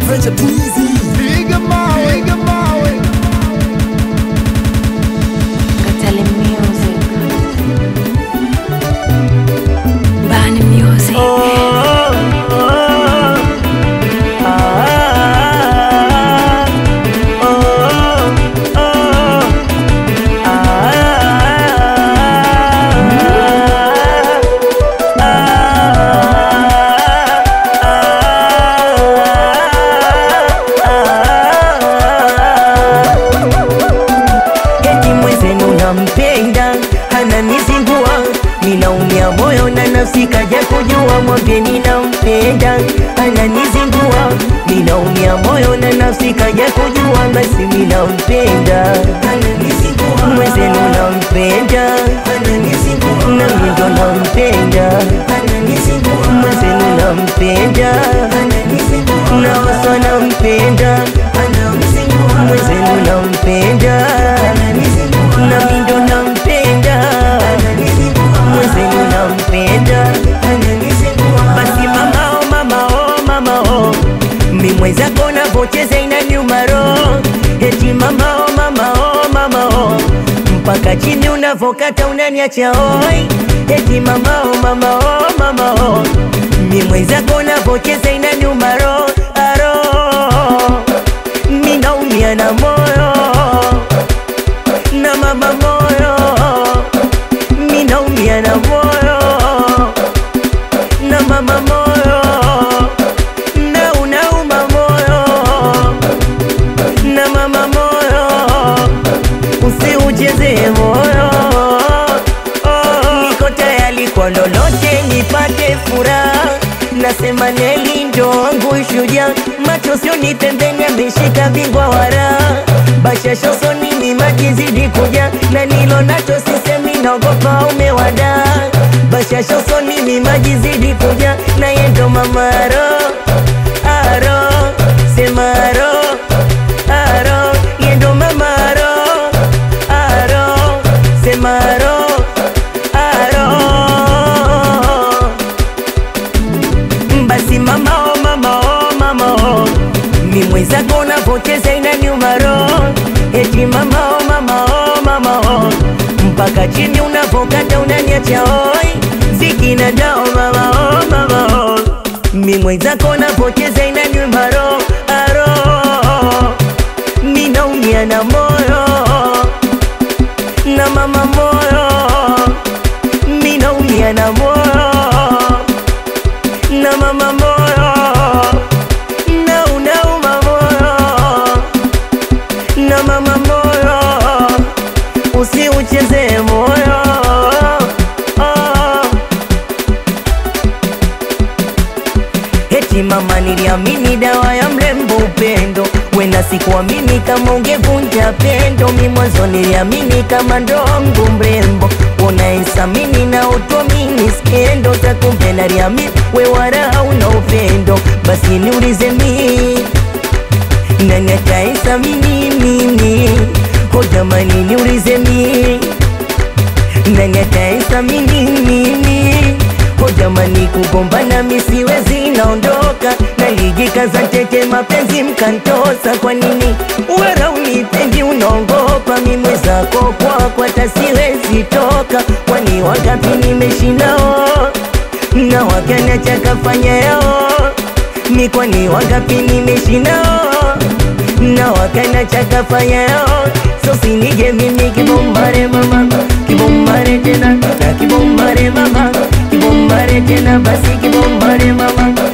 French Breezy. Piga mawe, piga mawe. Katale Music. Bani Music. Mpenda ananizingua, ninaumia moyo na nafsi kaja kujua, mwambie ninampenda. Ananizingua, ninaumia moyo na nafsi kaja kujua, basi ninampenda. Mwenzenu nampenda, na mimi ndo nampenda. Mwenzenu nampenda, na wasa nampenda. Mwenzenu nampenda, na mimi ndo nampenda. Mwenzenu nampenda. Basi mama oh, mama oh, mama oh, mi mwenzako navocheza inaniuma roho. Eti mama oh, mama oh, mama oh, mpaka chini unavokata unaniacha oi. Eti mama oh, mama oh, mama oh, mi mwenzako navocheza inaniuma roho. Aro mi naumia na moyo na mama moyo, mi naumia na moyo na mama moyo, na unauma moyo na mama moyo, usiucheze moyo. Niko tayari kwa lolote nipate furaha, nasema Neli ndo wangu shujaa. Macho sioni pembeni ameshika bingwa wara, bashasha usoni ni maji zidi kuja, na nilo nacho sisemi naogopa umewada. Bashasha usoni ni maji zidi kuja, na yendo mama aro, aro, sema aro, aro, yendo mama aro, aro, sema aro, aro. Basi mama oh, mama oh, mama oh, mi mwenzako navocheza inaniuma roho. Eti mama oh, mama oh, mama oh, mpaka chini unavokata unaniacha oi. Ziki na dao mama oh, mama oh, mi mwenzako navocheza inaniuma roho. Aro mi naumia na moyo na mama moyo, mi naumia na moyo na mama moyo, na unauma moyo na mama moyo, usiucheze moyo. Eti mama niliamini dawa ya mrembo upendo, wena sikuamini kama ungevunja pendo. Mi mwanzo niliamini kama ndo wangu mrembo, unaesamini na utuamini skendo za, kumbe naliamini we wala una upendo. Basi niulize mi nani ataesamini mimi? Ho jamani niulize mi nani ataesamini mimi? Ho jamani kugombana mi siwezi naondoka, nalijikaza tete mapenzi mkantosa. Kwa nini wala unipendi unaongopa? Mi mwenzako kwako hata siwezi toka. Kwani wangapi nimeshinao na wakaniacha kafanya yao? Mi kwani wangapi nimeshinao na wakaniacha kafanya yao? So sinije mimi kibombare mama, kibombare tena na kibombare mama, kibombare tena basi kibombare mama.